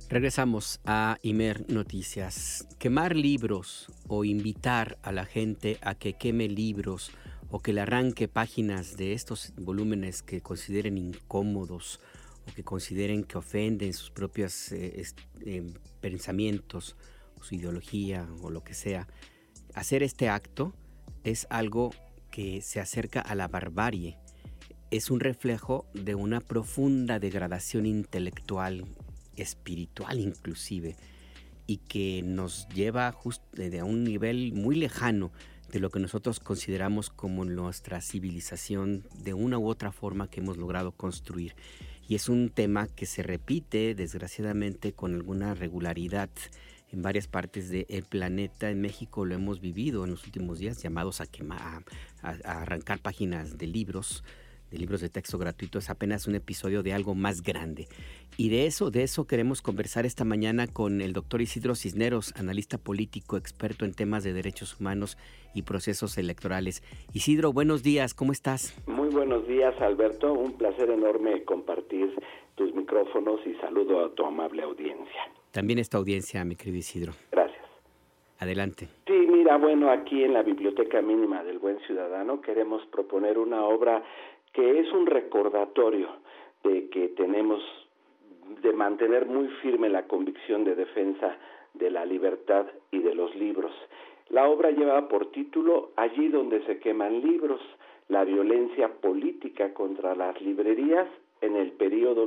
Regresamos a Imer Noticias. Quemar libros o invitar a la gente a que queme libros o que le arranque páginas de estos volúmenes que consideren incómodos o que consideren que ofenden sus propios pensamientos, su ideología o lo que sea. Hacer este acto es algo que se acerca a la barbarie. Es un reflejo de una profunda degradación intelectual, espiritual inclusive, y que nos lleva justo a un nivel muy lejano de lo que nosotros consideramos como nuestra civilización de una u otra forma que hemos logrado construir. Y es un tema que se repite desgraciadamente con alguna regularidad en varias partes del planeta. En México lo hemos vivido en los últimos días, llamados a quemar, a arrancar páginas de libros de texto gratuito. Es apenas un episodio de algo más grande. Y de eso queremos conversar esta mañana con el doctor Isidro Cisneros, analista político, experto en temas de derechos humanos y procesos electorales. Isidro, buenos días, ¿cómo estás? Muy buenos días, Alberto. Un placer enorme compartir tus micrófonos y saludo a tu amable audiencia. También esta audiencia, mi querido Isidro. Gracias. Adelante. Sí, mira, bueno, aquí en la Biblioteca Mínima del Buen Ciudadano queremos proponer una obra que es un recordatorio de que tenemos de mantener muy firme la convicción de defensa de la libertad y de los libros. La obra lleva por título Allí donde se queman libros, la violencia política contra las librerías en el periodo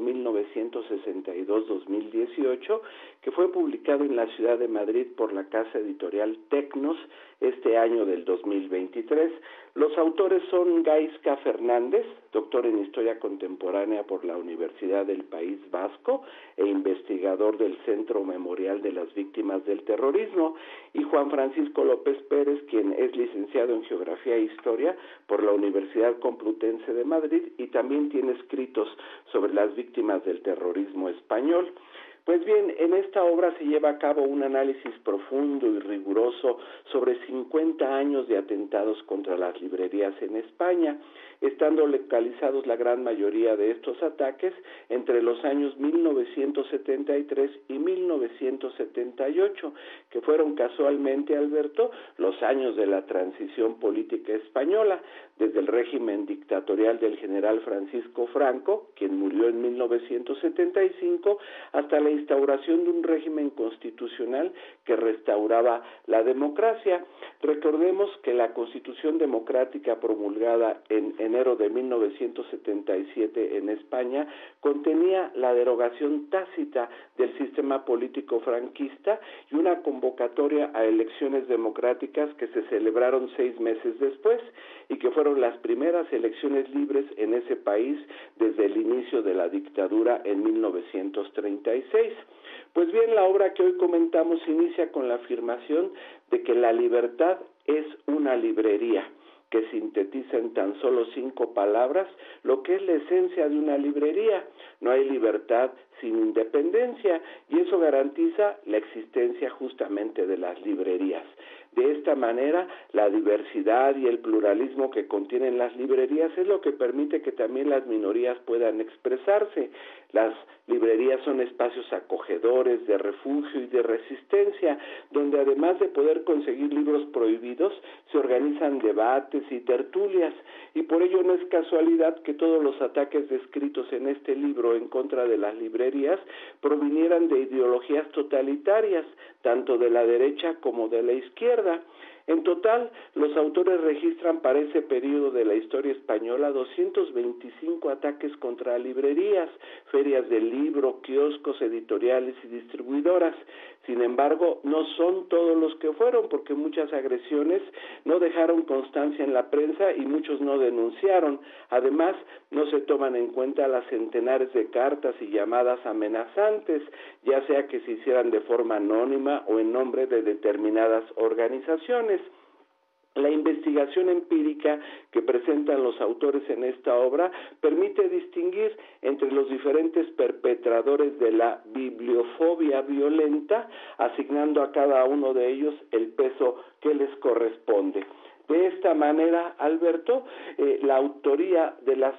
1962-2018, que fue publicado en la ciudad de Madrid por la casa editorial Tecnos este año del 2023. Los autores son Gaizka Fernández, doctor en Historia Contemporánea por la Universidad del País Vasco e investigador del Centro Memorial de las Víctimas del Terrorismo, y Juan Francisco López Pérez, quien es licenciado en Geografía e Historia por la Universidad Complutense de Madrid y también tiene escritos sobre las víctimas del terrorismo español. Pues bien, en esta obra se lleva a cabo un análisis profundo y riguroso sobre 50 años de atentados contra las librerías en España, estando localizados la gran mayoría de estos ataques entre los años 1973 y 1978, que fueron casualmente, Alberto, los años de la transición política española, desde el régimen dictatorial del general Francisco Franco, quien murió en 1975, hasta la instauración de un régimen constitucional que restauraba la democracia. Recordemos que la Constitución Democrática promulgada en enero de 1977 en España contenía la derogación tácita del sistema político franquista y una convocatoria a elecciones democráticas que se celebraron 6 meses después y que fueron las primeras elecciones libres en ese país desde el inicio de la dictadura en 1936. Pues bien, la obra que hoy comentamos inicia con la afirmación de que la libertad es una librería, que sintetiza en tan solo 5 palabras lo que es la esencia de una librería. No hay libertad sin independencia, y eso garantiza la existencia justamente de las librerías. De esta manera, la diversidad y el pluralismo que contienen las librerías es lo que permite que también las minorías puedan expresarse. Las librerías son espacios acogedores, de refugio y de resistencia, donde además de poder conseguir libros prohibidos, se organizan debates y tertulias, y por ello no es casualidad que todos los ataques descritos en este libro en contra de las librerías provinieran de ideologías totalitarias, tanto de la derecha como de la izquierda. En total, los autores registran para ese periodo de la historia española 225 ataques contra librerías, ferias del libro, kioscos, editoriales y distribuidoras. Sin embargo, no son todos los que fueron, porque muchas agresiones no dejaron constancia en la prensa y muchos no denunciaron. Además, no se toman en cuenta las centenares de cartas y llamadas amenazantes, ya sea que se hicieran de forma anónima o en nombre de determinadas organizaciones. La investigación empírica que presentan los autores en esta obra permite distinguir entre los diferentes perpetradores de la bibliofobia violenta, asignando a cada uno de ellos el peso que les corresponde. De esta manera, Alberto, la autoría de las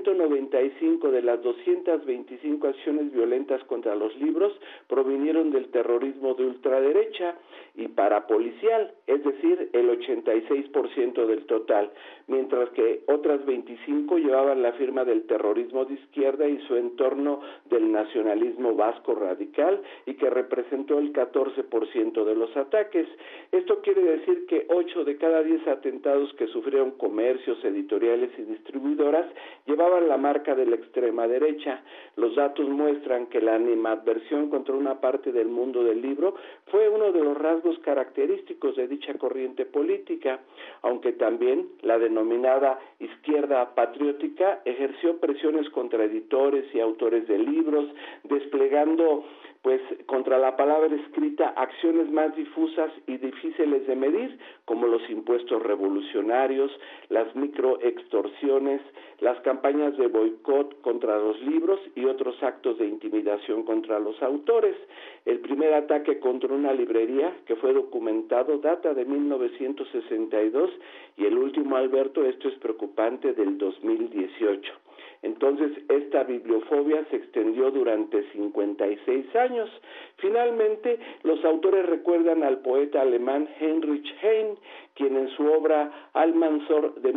195 de las 225 acciones violentas contra los libros provinieron del terrorismo de ultraderecha y parapolicial, es decir, el 86% del total, mientras que otras 25 llevaban la firma del terrorismo de izquierda y su entorno del nacionalismo vasco radical, y que representó el 14% de los ataques. Esto quiere decir que 8 de cada 10 atentados que sufrieron comercios, editoriales y distribuidoras llevaban la marca de la extrema derecha. Los datos muestran que la animadversión contra una parte del mundo del libro fue uno de los rasgos característicos de dicha corriente política, aunque también la denominada izquierda patriótica ejerció presiones contra editores y autores de libros, desplegando contra la palabra escrita acciones más difusas y difíciles de medir, como los impuestos revolucionarios, las microextorsiones, las campañas de boicot contra los libros y otros actos de intimidación contra los autores. El primer ataque contra una librería, que fue documentado, data de 1962, y el último, Alberto, esto es preocupante, del 2018. Entonces, esta bibliofobia se extendió durante 56 años. Finalmente, los autores recuerdan al poeta alemán Heinrich Heine, quien en su obra Almanzor de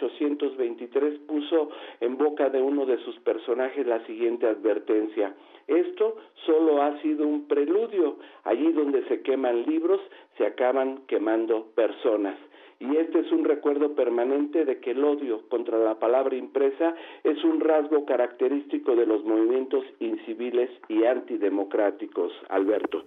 1823 puso en boca de uno de sus personajes la siguiente advertencia: esto solo ha sido un preludio. Allí donde se queman libros, se acaban quemando personas. Y este es un recuerdo permanente de que el odio contra la palabra impresa es un rasgo característico de los movimientos inciviles y antidemocráticos, Alberto.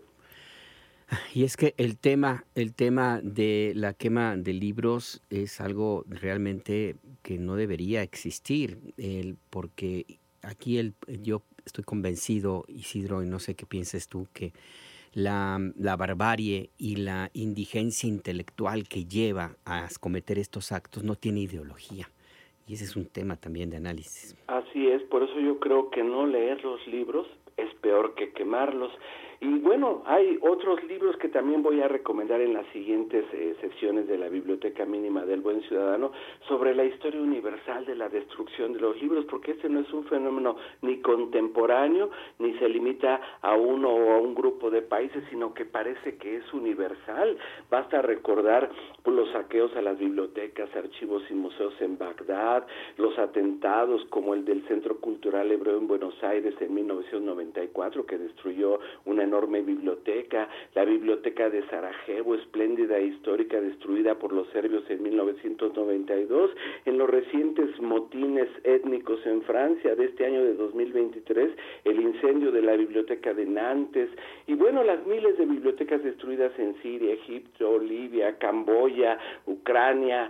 Y es que el tema de la quema de libros es algo realmente que no debería existir, porque aquí yo estoy convencido, Isidro, y no sé qué pienses tú, que la barbarie y la indigencia intelectual que lleva a cometer estos actos no tiene ideología. Y ese es un tema también de análisis. Así es, por eso yo creo que no leer los libros es peor que quemarlos. Y bueno, hay otros libros que también voy a recomendar en las siguientes secciones de la Biblioteca Mínima del Buen Ciudadano sobre la historia universal de la destrucción de los libros, porque este no es un fenómeno ni contemporáneo, ni se limita a uno o a un grupo de países, sino que parece que es universal. Basta recordar los saqueos a las bibliotecas, archivos y museos en Bagdad, los atentados como el del Centro Cultural Hebreo en Buenos Aires en 1994, que destruyó una enorme biblioteca, la biblioteca de Sarajevo, espléndida e histórica, destruida por los serbios en 1992, en los recientes motines étnicos en Francia de este año de 2023, el incendio de la biblioteca de Nantes, y bueno, las miles de bibliotecas destruidas en Siria, Egipto, Libia, Camboya, Ucrania,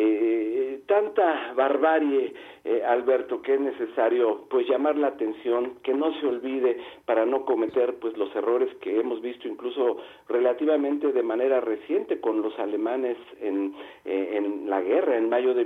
tanta barbarie, Alberto, que es necesario llamar la atención, que no se olvide, para no cometer los errores que hemos visto incluso relativamente de manera reciente con los alemanes en la guerra en mayo de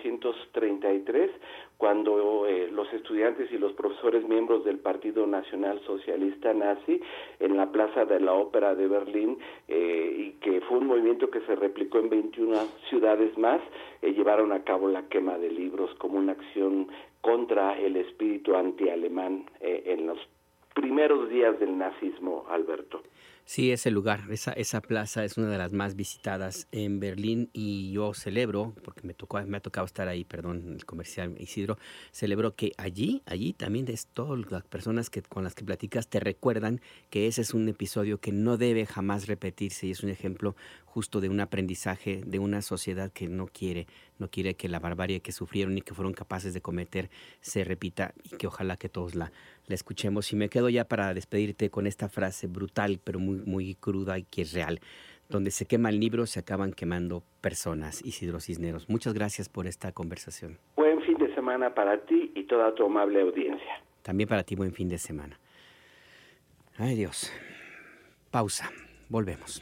1933, cuando los estudiantes y los profesores miembros del Partido Nacional Socialista Nazi en la Plaza de la Ópera de Berlín, y que fue un movimiento que se replicó en 21 ciudades más, llevaron a cabo la quema de libros como una acción contra el espíritu antialemán en los primeros días del nazismo, Alberto. Sí, ese lugar, esa plaza es una de las más visitadas en Berlín, y yo celebro, porque me ha tocado estar ahí, perdón, el comercial Isidro, celebro que allí también todas las personas con las que platicas te recuerdan que ese es un episodio que no debe jamás repetirse, y es un ejemplo justo de un aprendizaje de una sociedad que no quiere que la barbarie que sufrieron y que fueron capaces de cometer se repita, y que ojalá que todos la escuchemos. Y me quedo ya para despedirte con esta frase brutal, pero muy, muy cruda y que es real: donde se queman libros, se acaban quemando personas. Isidro Cisneros, muchas gracias por esta conversación. Buen fin de semana para ti y toda tu amable audiencia. También para ti, buen fin de semana. Ay, Dios. Pausa. Volvemos.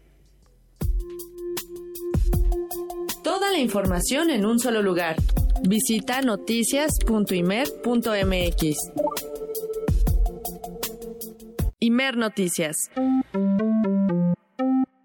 Toda la información en un solo lugar. Visita noticias.imer.mx. Imer Noticias.